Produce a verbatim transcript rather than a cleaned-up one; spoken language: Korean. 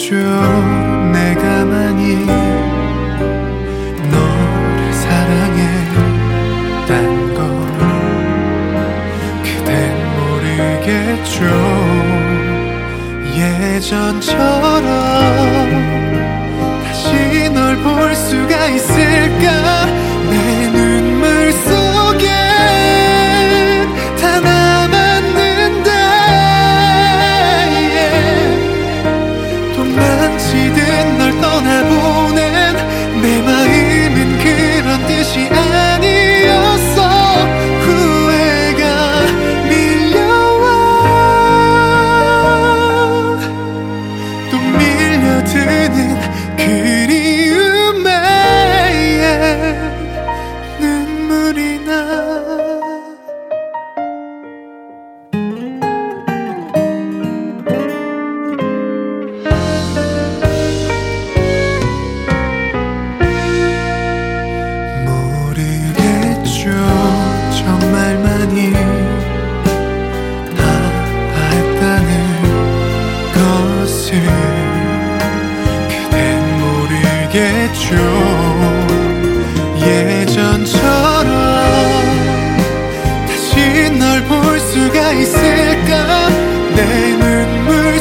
내가 많이 너를 사랑했단 걸 그댄 모르겠죠. 예전처럼 다시 널 볼 수가 있을까. 내 눈물 속에 다 남았는데 yeah. 도망치듯 널 떠나보낸 내 마음은 그런 뜻이 아니었어. 후회가 밀려와 또 밀려드는 그리움에 눈물이 나. 모르겠죠. 정말 많이 아팠다는 것을 그댄 모르겠죠. 예전처럼 다시 널 볼 수가 있을까. 내 눈물